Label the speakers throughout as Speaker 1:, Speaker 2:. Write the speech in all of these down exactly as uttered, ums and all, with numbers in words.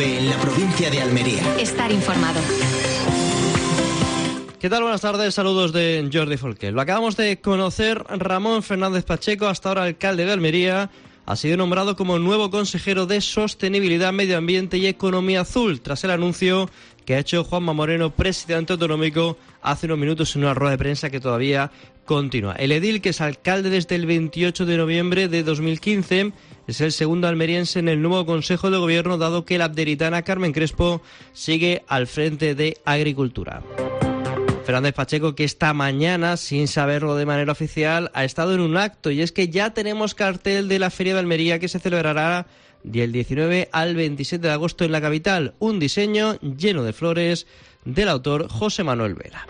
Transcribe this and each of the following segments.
Speaker 1: COPE en la provincia de Almería.
Speaker 2: Estar informado.
Speaker 3: ¿Qué tal? Buenas tardes, saludos de Jordi Folqué. Lo acabamos de conocer, Ramón Fernández Pacheco, hasta ahora alcalde de Almería, ha sido nombrado como nuevo consejero de Sostenibilidad, Medio Ambiente y Economía Azul, tras el anuncio que ha hecho Juanma Moreno, presidente autonómico, hace unos minutos en una rueda de prensa que todavía continúa. El edil, que es alcalde desde el veintiocho de noviembre de dos mil quince, es el segundo almeriense en el nuevo Consejo de Gobierno, dado que la abderitana Carmen Crespo sigue al frente de Agricultura. Fernández Pacheco, que esta mañana, sin saberlo de manera oficial, ha estado en un acto, y es que ya tenemos cartel de la Feria de Almería, que se celebrará del diecinueve al veintisiete de agosto en la capital. Un diseño lleno de flores del autor José Manuel Vera.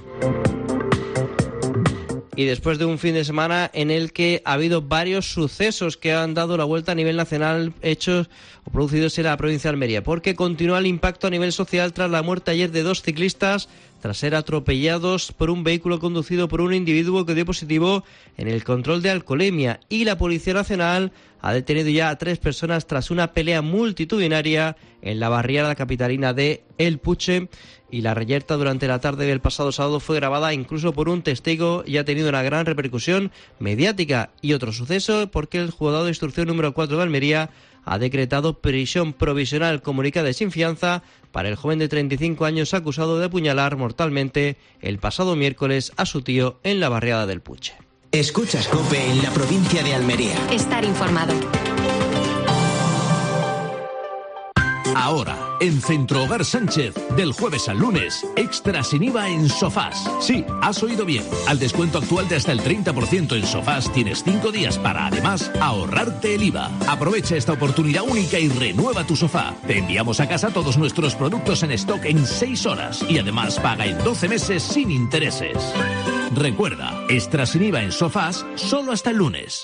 Speaker 3: Y después de un fin de semana en el que ha habido varios sucesos que han dado la vuelta a nivel nacional, hechos o producidos en la provincia de Almería, porque continúa el impacto a nivel social tras la muerte ayer de dos ciclistas tras ser atropellados por un vehículo conducido por un individuo que dio positivo en el control de alcoholemia, y la Policía Nacional ha detenido ya a tres personas tras una pelea multitudinaria en la barriada capitalina de El Puche. Y la reyerta durante la tarde del pasado sábado fue grabada incluso por un testigo y ha tenido una gran repercusión mediática. Y otro suceso, porque el juzgado de instrucción número cuatro de Almería ha decretado prisión provisional comunicada y sin fianza para el joven de treinta y cinco años acusado de apuñalar mortalmente el pasado miércoles a su tío en la barriada del Puche.
Speaker 1: Escuchas COPE en la provincia de Almería.
Speaker 2: Estar informado.
Speaker 4: Ahora, en Centro Hogar Sánchez, del jueves al lunes, extra sin I V A en sofás. Sí, has oído bien. Al descuento actual de hasta el treinta por ciento en sofás tienes cinco días para, además, ahorrarte el I V A. Aprovecha esta oportunidad única y renueva tu sofá. Te enviamos a casa todos nuestros productos en stock en seis horas y además paga en doce meses sin intereses. Recuerda, extra sin I V A en sofás solo hasta el lunes.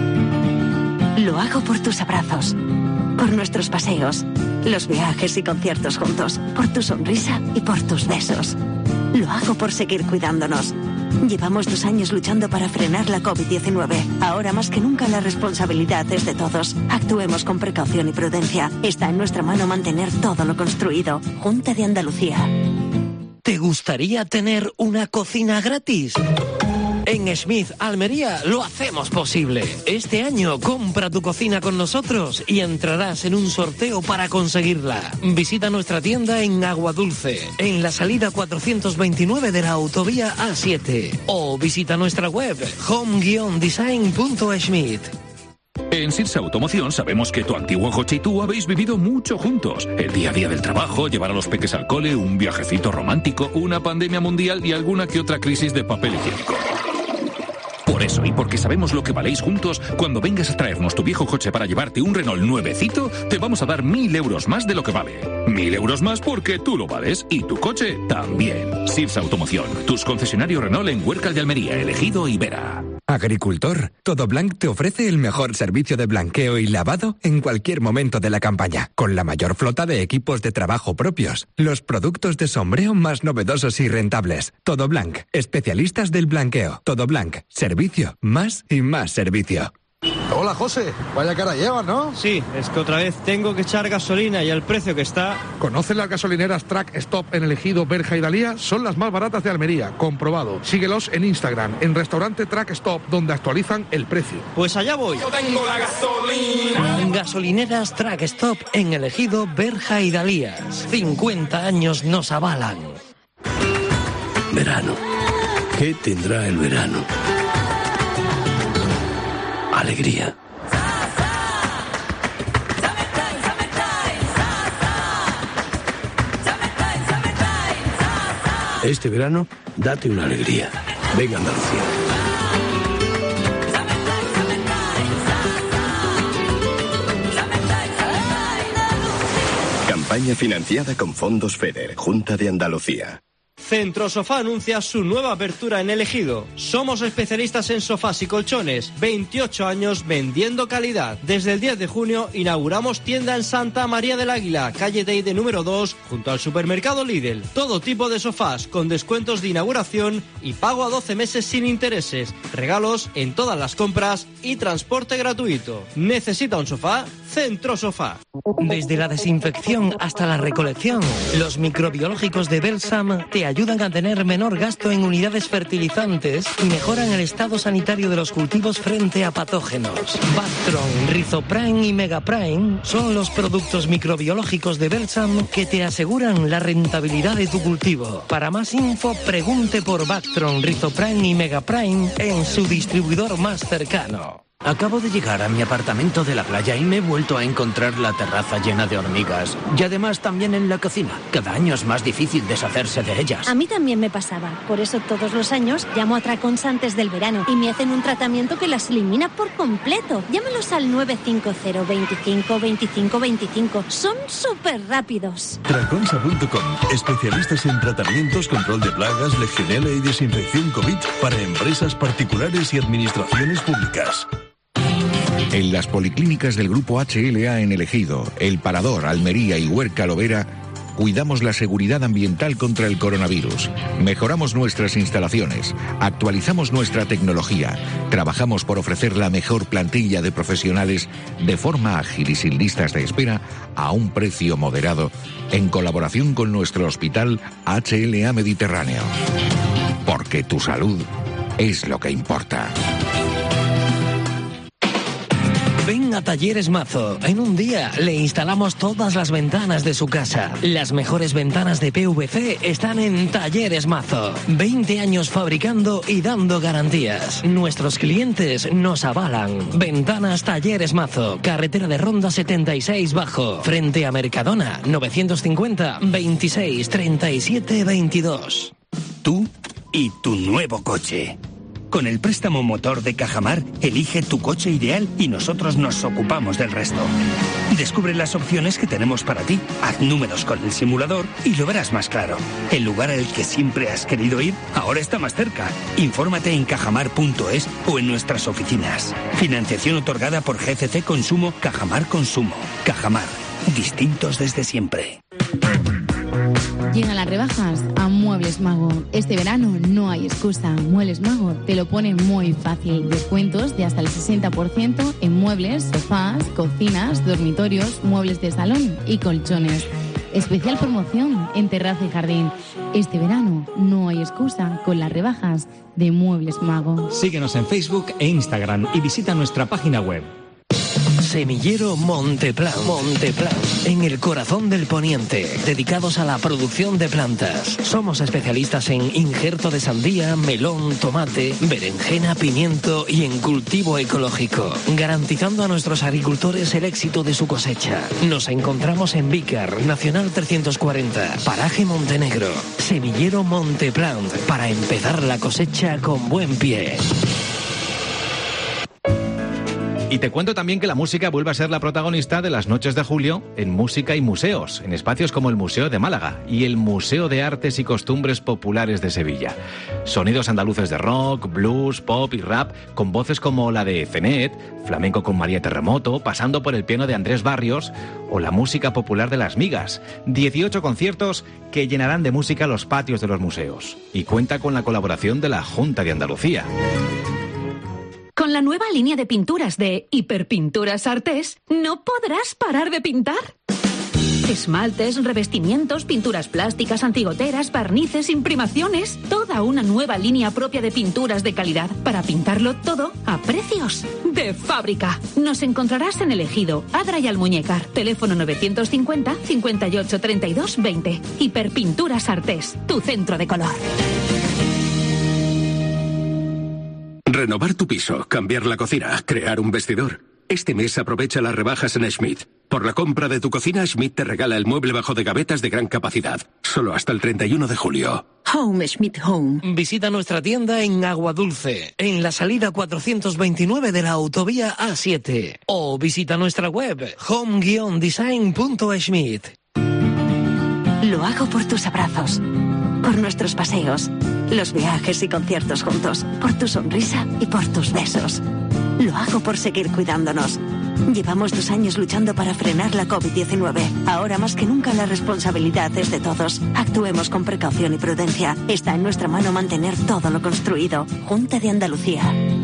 Speaker 5: Lo hago por tus abrazos, por nuestros paseos, los viajes y conciertos juntos, por tu sonrisa y por tus besos. Lo hago por seguir cuidándonos. Llevamos dos años luchando para frenar la covid diecinueve. Ahora más que nunca la responsabilidad es de todos. Actuemos con precaución y prudencia. Está en nuestra mano mantener todo lo construido. Junta de Andalucía.
Speaker 6: ¿Te gustaría tener una cocina gratis? En Smith Almería lo hacemos posible. Este año compra tu cocina con nosotros y entrarás en un sorteo para conseguirla. Visita nuestra tienda en Aguadulce, en la salida cuatrocientos veintinueve de la autovía A siete, o visita nuestra web home guion design punto smith.
Speaker 7: En Sirsa Automoción sabemos que tu antiguo coche y tú habéis vivido mucho juntos. El día a día del trabajo, llevar a los peques al cole, un viajecito romántico, una pandemia mundial y alguna que otra crisis de papel higiénico. Por eso, y porque sabemos lo que valéis juntos, cuando vengas a traernos tu viejo coche para llevarte un Renault nuevecito, te vamos a dar mil euros más de lo que vale. Mil euros más porque tú lo vales y tu coche también. Sirsa Automoción, tus concesionarios Renault en Huércal de Almería, Elegido y Vera.
Speaker 8: Agricultor, Todoblanc te ofrece el mejor servicio de blanqueo y lavado en cualquier momento de la campaña, con la mayor flota de equipos de trabajo propios, los productos de sombreo más novedosos y rentables. Todoblanc, especialistas del blanqueo. Todoblanc, servicio, más y más servicio.
Speaker 9: Hola, José. Vaya cara llevas, ¿no?
Speaker 3: Sí, es que otra vez tengo que echar gasolina y al precio que está...
Speaker 9: ¿Conoces las gasolineras Track Stop en Elegido, Berja y Dalía? Son las más baratas de Almería, comprobado. Síguelos en Instagram, en restaurante Track Stop, donde actualizan el precio.
Speaker 3: Pues allá voy.
Speaker 6: Yo tengo la gasolina. Gasolineras Track Stop en Elegido, Berja y Dalías. cincuenta años nos avalan.
Speaker 10: Verano. ¿Qué tendrá el verano? Alegría. Este verano, date una alegría. Venga, Andalucía.
Speaker 11: Campaña financiada con fondos FEDER, Junta de Andalucía.
Speaker 3: Centrosofá anuncia su nueva apertura en El Ejido. Somos especialistas en sofás y colchones. veintiocho años vendiendo calidad. Desde el diez de junio inauguramos tienda en Santa María del Águila, calle Teide número dos, junto al supermercado Lidl. Todo tipo de sofás con descuentos de inauguración y pago a doce meses sin intereses. Regalos en todas las compras y transporte gratuito. ¿Necesita un sofá? Centrosofá.
Speaker 6: Desde la desinfección hasta la recolección, los microbiológicos de Belsam te ayudan a tener menor gasto en unidades fertilizantes y mejoran el estado sanitario de los cultivos frente a patógenos. Bactron, Rizoprime y Megaprime son los productos microbiológicos de Belsam que te aseguran la rentabilidad de tu cultivo. Para más info, pregunte por Bactron, Rizoprime y Megaprime en su distribuidor más cercano.
Speaker 2: Acabo de llegar a mi apartamento de la playa y me he vuelto a encontrar la terraza llena de hormigas. Y además también en la cocina. Cada año es más difícil deshacerse de ellas.
Speaker 11: A mí también me pasaba. Por eso todos los años llamo a Tracons antes del verano y me hacen un tratamiento que las elimina por completo. Llámalos al nueve cinco cero, veinticinco, veinticinco, veinticinco. Son súper rápidos.
Speaker 12: Traconsa punto com. Especialistas en tratamientos, control de plagas, legionela y desinfección COVID para empresas particulares y administraciones públicas.
Speaker 13: En las policlínicas del Grupo H L A en El Ejido, El Parador, Almería y Huerca Lovera, cuidamos la seguridad ambiental contra el coronavirus. Mejoramos nuestras instalaciones, actualizamos nuestra tecnología, trabajamos por ofrecer la mejor plantilla de profesionales de forma ágil y sin listas de espera a un precio moderado, en colaboración con nuestro hospital H L A Mediterráneo. Porque tu salud es lo que importa.
Speaker 6: Ven a Talleres Mazo. En un día le instalamos todas las ventanas de su casa. Las mejores ventanas de P V C están en Talleres Mazo. veinte años fabricando y dando garantías. Nuestros clientes nos avalan. Ventanas Talleres Mazo. Carretera de Ronda setenta y seis Bajo. Frente a Mercadona. novecientos cincuenta, veintiséis, treinta y siete, veintidós.
Speaker 14: Tú y tu nuevo coche. Con el préstamo motor de Cajamar, elige tu coche ideal y nosotros nos ocupamos del resto. Descubre las opciones que tenemos para ti, haz números con el simulador y lo verás más claro. El lugar al que siempre has querido ir ahora está más cerca. Infórmate en cajamar punto es o en nuestras oficinas. Financiación otorgada por G C C Consumo, Cajamar Consumo. Cajamar, distintos desde siempre.
Speaker 15: Llegan las rebajas a Muebles Mago. Este verano no hay excusa. Muebles Mago te lo pone muy fácil. Descuentos de hasta el sesenta por ciento en muebles, sofás, cocinas, dormitorios, muebles de salón y colchones. Especial promoción en terraza y jardín. Este verano no hay excusa con las rebajas de Muebles Mago.
Speaker 16: Síguenos en Facebook e Instagram y visita nuestra página web.
Speaker 6: Semillero Monteplan. Monteplan, en el corazón del poniente, dedicados a la producción de plantas. Somos especialistas en injerto de sandía, melón, tomate, berenjena, pimiento y en cultivo ecológico, garantizando a nuestros agricultores el éxito de su cosecha. Nos encontramos en Vícar, Nacional trescientos cuarenta, Paraje Montenegro. Semillero Monteplan, para empezar la cosecha con buen pie.
Speaker 17: Y te cuento también que la música vuelve a ser la protagonista de las noches de julio en Música y Museos, en espacios como el Museo de Málaga y el Museo de Artes y Costumbres Populares de Sevilla. Sonidos andaluces de rock, blues, pop y rap, con voces como la de Cenet, flamenco con María Terremoto, pasando por el piano de Andrés Barrios o la música popular de Las Migas. dieciocho conciertos que llenarán de música los patios de los museos. Y cuenta con la colaboración de la Junta de Andalucía.
Speaker 18: Con la nueva línea de pinturas de Hiperpinturas Artés, ¿no podrás parar de pintar? Esmaltes, revestimientos, pinturas plásticas, antigoteras, barnices, imprimaciones. Toda una nueva línea propia de pinturas de calidad para pintarlo todo a precios de fábrica. Nos encontrarás en El Ejido, Adra y Almuñécar. Teléfono novecientos cincuenta, cincuenta y ocho, treinta y dos, veinte. Hiperpinturas Artés, tu centro de color.
Speaker 10: Renovar tu piso, cambiar la cocina, crear un vestidor. Este mes aprovecha las rebajas en Schmidt. Por la compra de tu cocina, Schmidt te regala el mueble bajo de gavetas de gran capacidad. Solo hasta el treinta y uno de julio.
Speaker 6: Home Schmidt Home. Visita nuestra tienda en Aguadulce, en la salida cuatrocientos veintinueve de la autovía A siete. O visita nuestra web home guion design punto schmidt.
Speaker 5: Lo hago por tus abrazos, por nuestros paseos, los viajes y conciertos juntos, por tu sonrisa y por tus besos. Lo hago por seguir cuidándonos. Llevamos dos años luchando para frenar la covid diecinueve. Ahora más que nunca la responsabilidad es de todos. Actuemos con precaución y prudencia. Está en nuestra mano mantener todo lo construido. Junta de Andalucía.